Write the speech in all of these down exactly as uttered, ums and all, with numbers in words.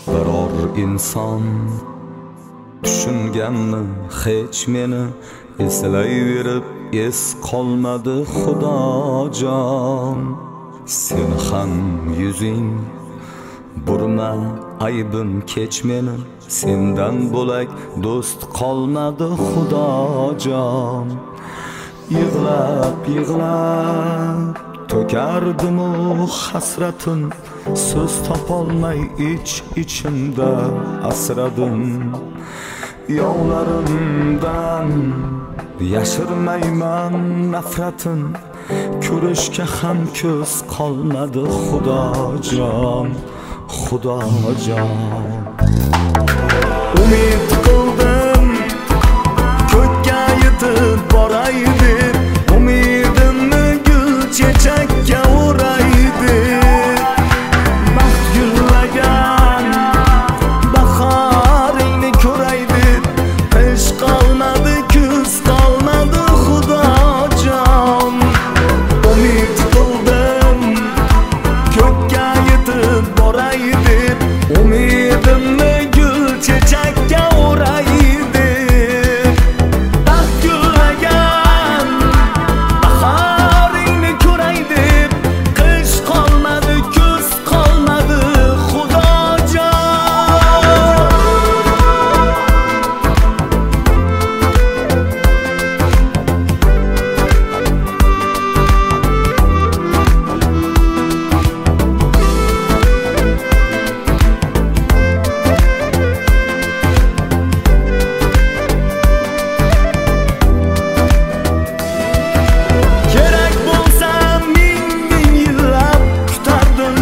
biror inson tushunganmi hech meni eslayverib es qolmadi Xudojon. Sen ham yuzing burma aybim kech meni, sendan bo'lak do'st qolmadi Xudojon. Yig'lab yig'lab to'kardim u hasratim, so'z topolmay ich ichimda asradim. Yovlarimdan yashirmayman nafratim, ko'rishga ham ko'z qolmadi Xudojon, Xudojon. Umid qildim ko'kka yetib boray deb, umidimni gul chechakka o'ray deb. Baxt gullagan bahoringni ko'ray deb, qish qolmadi kuz qolmadi Xudojon. Umid qildim ko'kka yetib boray deb, umidimni gul chechakka o'ray deb. Baxt gullagan bahoringni ko'ray deb, qish qolmadi kuz qolmadi Xudojon. Kerak bo'lsa ming ming yillab kutardim,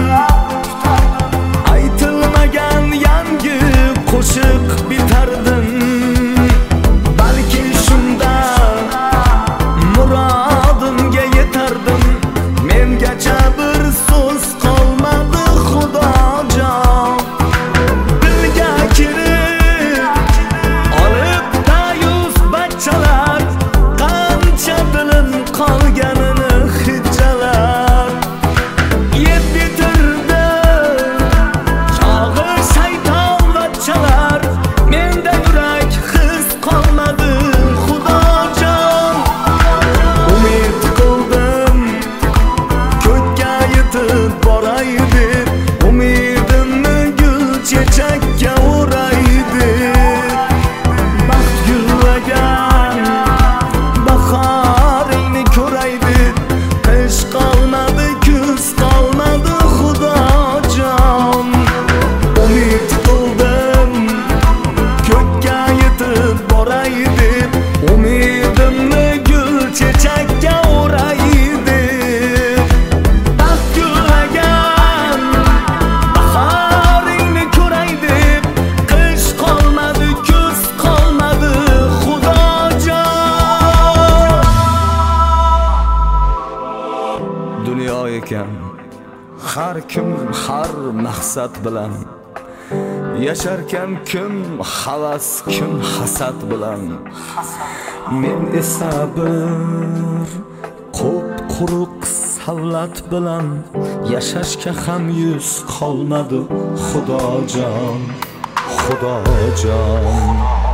aytilmagan yangi qo'shiq bitardim. Balki shunda murodimga yetardim, mengacha bir so'z qolmadi Xudojon. Dilga kirib olib tayus bachchalar, qancha dilim qolganini hijjalab yeb bitirdi chog'i shayton bachchalar. Menda yurak his qolmadi Xudojon. Umid qildim ko'kka yetib boray deb, umidimni gul chechakka o'ray deb. Baxt gullagan bahoringni ko'ray deb, qish qolmadi kuz qolmadi Xudojon. Umid qildim ko'kka yetib boray deb, umidimni gul chechakka o'ray deb. Baxt gullagan bahoringni ko'ray deb, qish qolmadi kuz qolmadi Xudojon. Dunyo ekan har kim har maqsad bilan yasharkan, kim havas kim hasad bilan. Men esa bir qo'p quruq savlat bilan yashashga ham yuz qolmadi Xudojon, Xudojon.